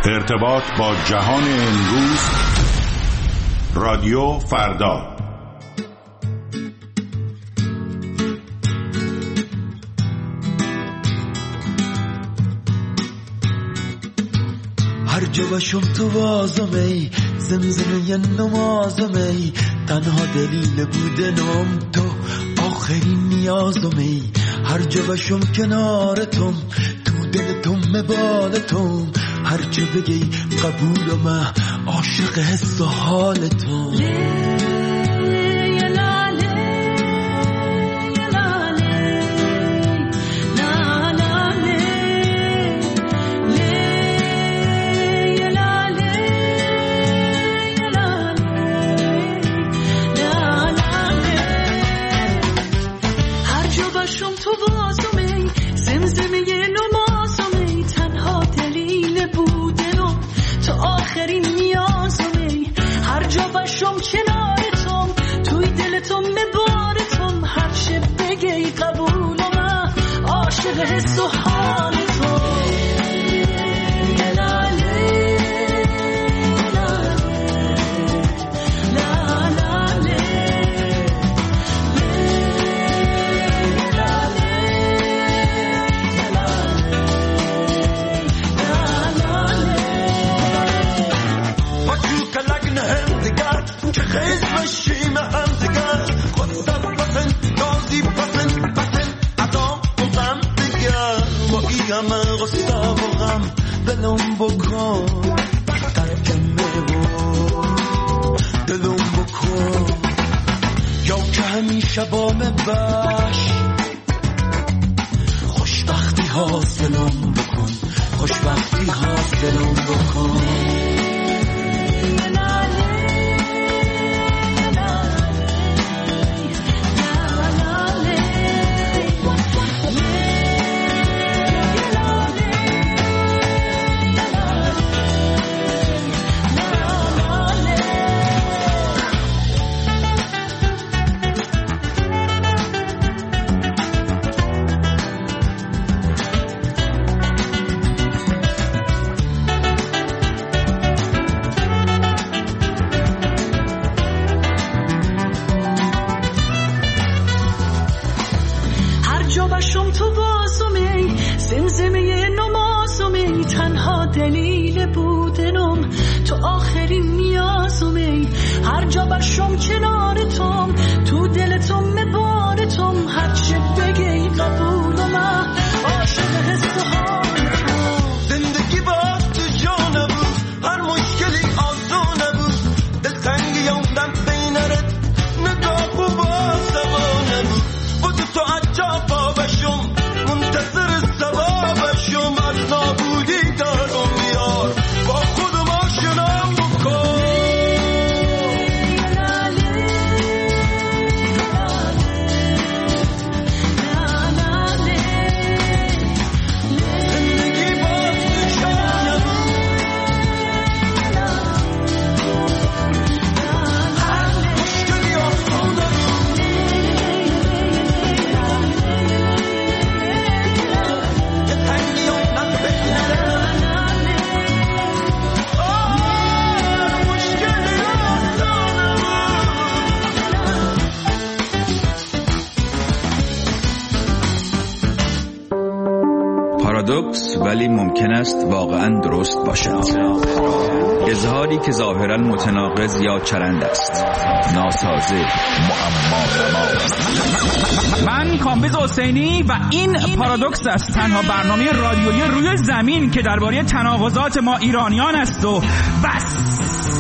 ارتباط با جهان امروز. رادیو فردا. هر جا باشم تو وازمی، زمزمه نمازمی، تنها دلیل بودنم تو آخرین نیازمی. هر جا باشم کنارتم، تو دلتم مبالتم، هر جا بگی قبولم، عاشق حس و حالتم. حس و حال تو دلم بکن ترکمه و دلم بکن، یا که همیشه با مباش، خوشبختی حاصلم بکن، خوشبختی حاصلم بکن. پارادوکس ولی ممکن است واقعا درست باشد. اظهاری که ظاهرا متناقض یا چرند است، ناسازه، معما. من کامبیز حسینی و این پارادوکس است، تنها برنامه رادیویی روی زمین که درباره تناقضات ما ایرانیان است و بس.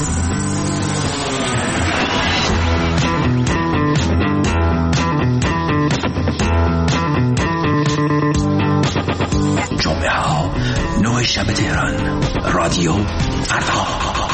جمعه ها 9 شب تهران، رادیو فردا.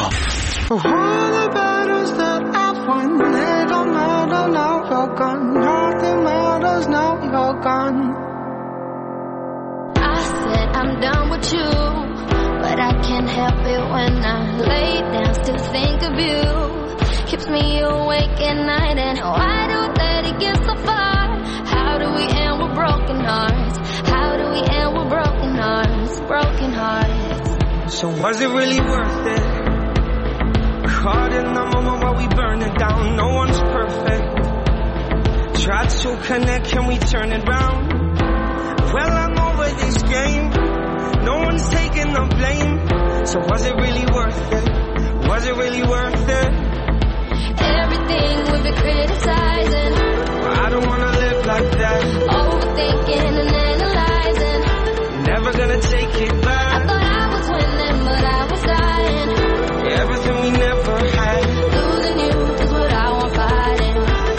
I said I'm done with you, but I can't help it when I lay down, still think of you. Keeps me awake at night, and why do we let it get so far? How do we end with broken hearts? How do we end with broken hearts? Broken hearts. So was it really worth it? Caught in the moment while we burn it down. No one's perfect. Tried to connect, can we turn it round? Well, I'm over this game. No one's taking the blame. So was it really worth it? Was it really worth it? Everything we've been criticizing, I don't wanna live like that. overthinking and analyzing. Never gonna take it back. I thought I was winning, but I was dying. Everything we never had. Losing you is what I want fighting.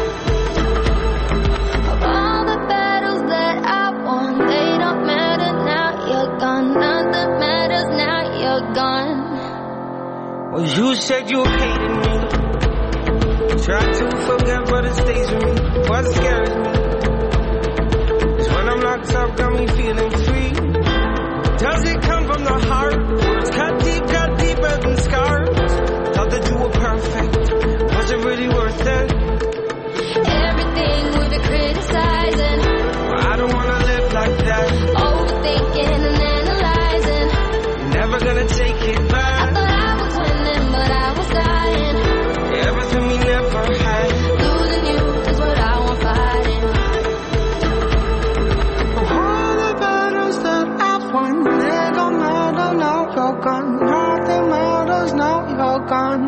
Of all the battles that I won, they don't matter now you're gone. Nothing matters now you're gone. Well, you said you hated me. Try to forget, but it stays with me. What scares me is when I'm locked up, got me feeling free. Does it come from the heart? Words cut deeper than scars. Thought that you were perfect. Was it really worth it? Everything we've been criticizing, I don't wanna live like that. overthinking and analyzing. Never gonna take it I back. thought I was winning, but I was dying. Everything we never had. Losing you is what I want fighting. All the battles that I've won, they don't matter now you're gone. Nothing matters now you're gone.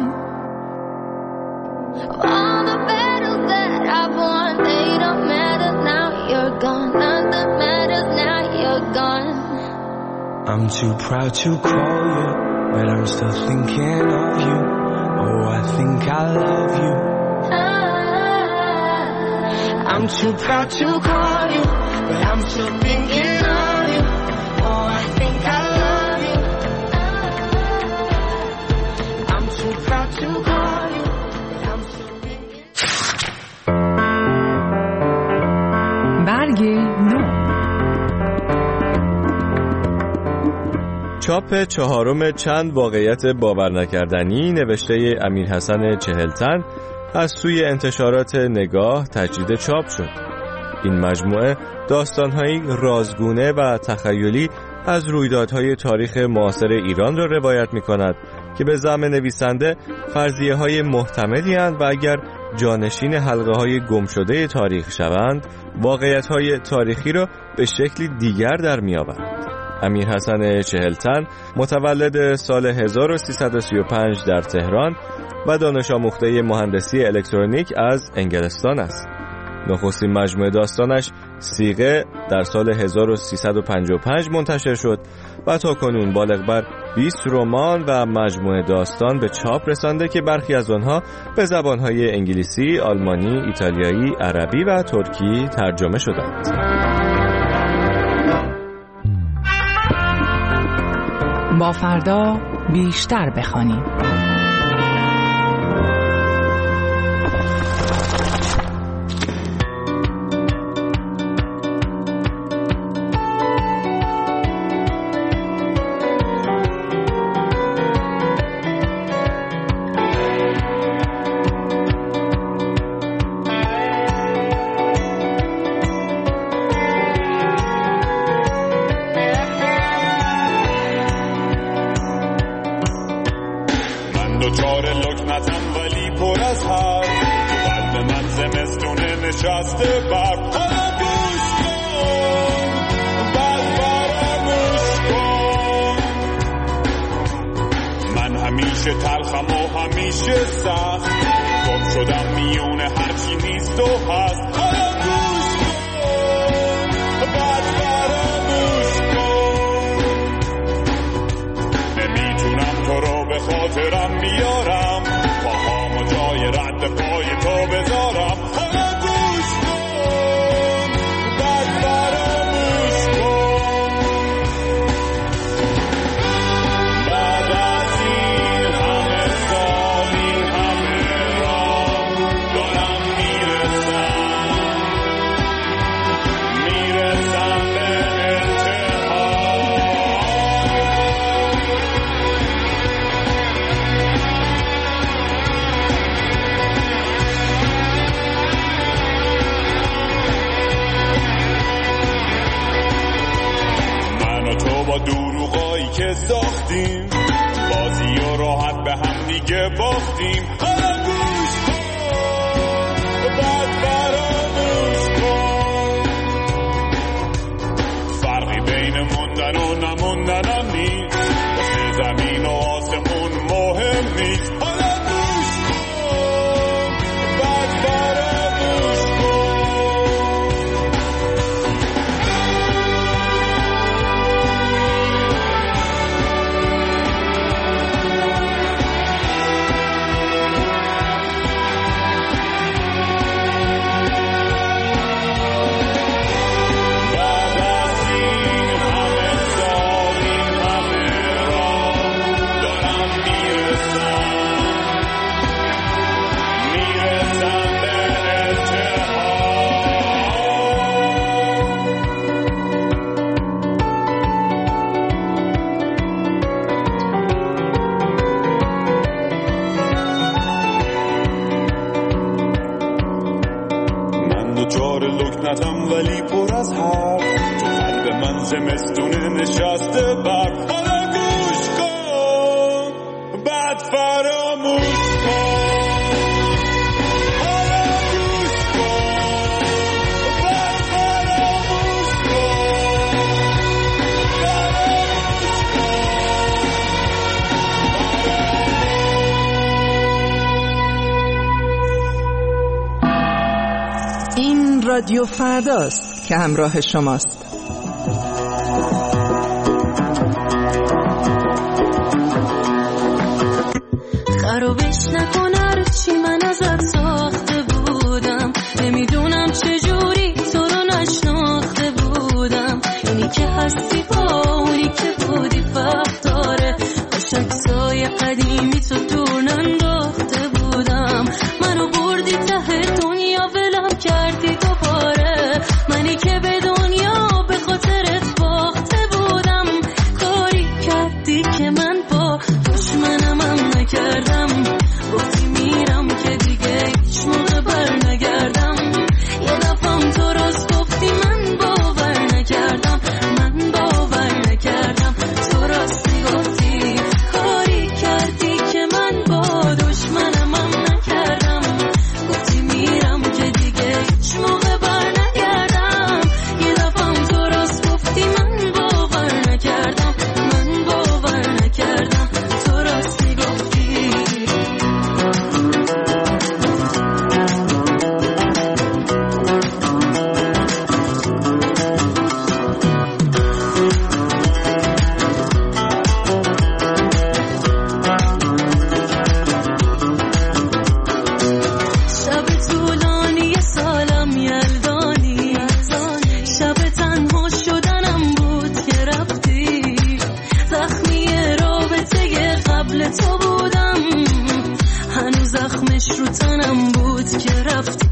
All the battles that I've won, they don't matter now you're gone. Nothing matters now you're gone. I'm too proud to call you, but I'm still thinking of you. Oh, I think I love you. I'm too proud to call you, but I'm still thinking of you. Oh, I think I love you. I'm too proud to call you, but I'm still thinking. برگ نو. چاپ چهارم چند واقعیت باور نکردنی نوشته امیرحسن چهلتن از سوی انتشارات نگاه تجدید چاپ شد. این مجموعه داستان‌هایی رازگونه و تخیلی از رویدادهای تاریخ معاصر ایران را روایت می‌کند که به زعم نویسنده فرضیه‌های محتملی اند و اگر جانشین حلقه‌های گمشده تاریخ شوند، واقعیت‌های تاریخی را به شکلی دیگر در می‌آورند. امیرحسن چهلتن متولد سال 1335 در تهران و دانش آموخته مهندسی الکترونیک از انگلستان است. نخستین مجموعه داستانش صیغه در سال 1355 منتشر شد و تاکنون بالغ بر 20 رمان و مجموعه داستان به چاپ رسانده که برخی از آنها به زبانهای انگلیسی، آلمانی، ایتالیایی، عربی و ترکی ترجمه شدند. با فردا بیشتر بخوانیم. دوچار لکنتم ولی پر از حرف، تو قلب من زمستونه نشسته برف. حالا گوش کن بعد فراموش کن، من همیشه تلخم و همیشه سخت، گم شدم میونه هرچی نیست و هست. حالا گوش کن بعد فراموش کن، نمیتونم تو رو به خاطرم بیارم، پاهامو جای رد پای تو بذارم. حالا گوش کن بعد فراموش کن، بعد از این همه سال این همه راه دارم میرسم هایی که ساختیم، بازی و راحت به هم دیگه باختیم. حالا گوش کن بعد فراموش کن، فرقی بین موندن و نموندن هم نیست، واسه زمین و آسمون مهم نیست. حالا گوش کن بعد فراموش کن. ولی پر از حرف، تو قلب من زمستونه نشسته برف. حالا گوش کن بعد فراموش کن. حالا گوش کن بعد فراموش کن. این رادیو فرداست که همراه شماست. خرابش نکن هرچی من ازت ساخته بودم، نمیدونم چجوری تو رو نشناخته بودم. اینی که هستی با اونی که بودی فرق داره، با شکسای قدیمی تو دور ننداخته بودم. منو بردی ته دنیا ولم کردی دوباره، منی که به دنیا به خاطرت باخته بودم. کاری کردی که من با دشمنم هم نکردم، گفتی میرم که دیگه هیچ موقع بر نگردم. یه دفعم تو راست گفتی من باور نکردم، من باور نکردم. تو راستی گفتی کاری کردی که من با دشمنم هم نکردم، گفتی میرم که دیگه هیچ موقع بر نگردم. یه دفعم تو راست گفتی من باور نکردم، من باور نکردم. تو راستی گفتی. شب طولانی سالم یلدانی، شب تنها شدنم بود که رفتی. زخمی رابطه قبل تو بودم، هنوز زخمش رو تنم بود که رفتی.